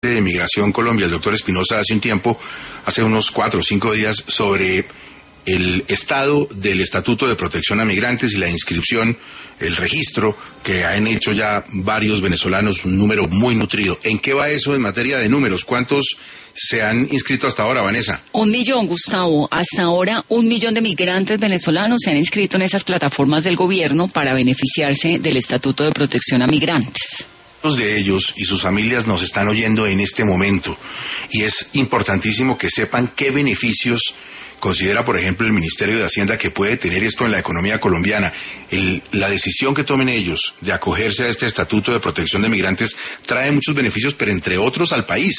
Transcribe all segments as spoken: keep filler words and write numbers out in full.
de Migración Colombia, el doctor Espinosa, hace un tiempo, hace unos cuatro o cinco días, sobre el estado del Estatuto de Protección a Migrantes y la inscripción, el registro que han hecho ya varios venezolanos, un número muy nutrido. ¿En qué va eso en materia de números? ¿Cuántos se han inscrito hasta ahora, Vanessa? Un millón, Gustavo. Hasta ahora, un millón de migrantes venezolanos se han inscrito en esas plataformas del gobierno para beneficiarse del Estatuto de Protección a Migrantes. Muchos de ellos y sus familias nos están oyendo en este momento y es importantísimo que sepan qué beneficios considera, por ejemplo, el Ministerio de Hacienda que puede tener esto en la economía colombiana. El, la decisión que tomen ellos de acogerse a este Estatuto de Protección de Migrantes trae muchos beneficios, pero entre otros al país.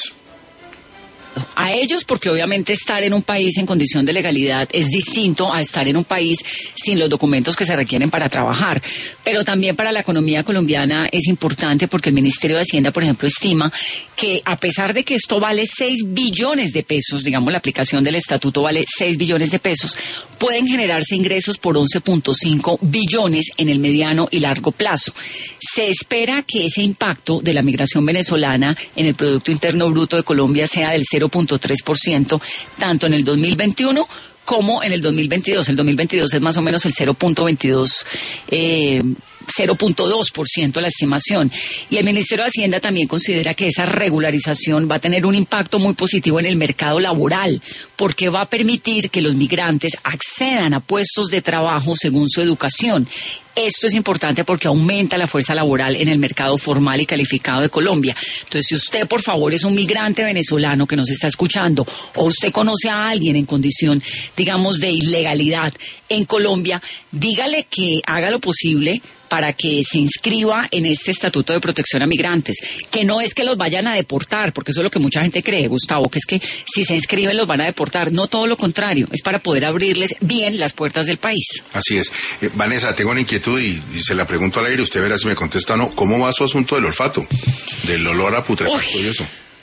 A ellos, porque obviamente estar en un país en condición de legalidad es distinto a estar en un país sin los documentos que se requieren para trabajar. Pero también para la economía colombiana es importante porque el Ministerio de Hacienda, por ejemplo, estima que a pesar de que esto vale seis billones de pesos, digamos la aplicación del estatuto vale seis billones de pesos, pueden generarse ingresos por once punto cinco billones en el mediano y largo plazo. Se espera que ese impacto de la migración venezolana en el Producto Interno Bruto de Colombia sea del cero punto tres por ciento, tanto en el dos mil veintiuno como en el dos mil veintidós. El dos mil veintidós es más o menos el cero punto veintidós, eh, cero punto dos por ciento la estimación. Y el Ministerio de Hacienda también considera que esa regularización va a tener un impacto muy positivo en el mercado laboral, porque va a permitir que los migrantes accedan a puestos de trabajo según su educación. Esto es importante porque aumenta la fuerza laboral en el mercado formal y calificado de Colombia. Entonces, si usted, por favor, es un migrante venezolano que nos está escuchando, o usted conoce a alguien en condición, digamos, de ilegalidad en Colombia, dígale que haga lo posible para que se inscriba en este Estatuto de Protección a Migrantes, que no es que los vayan a deportar, porque eso es lo que mucha gente cree, Gustavo, que es que si se inscriben los van a deportar. No, todo lo contrario, es para poder abrirles bien las puertas del país. Así es. Eh, Vanessa, tengo una inquietud y, y se la pregunto al aire, usted verá si me contesta o no. ¿Cómo va su asunto del olfato? Del olor a putrefacto y eso.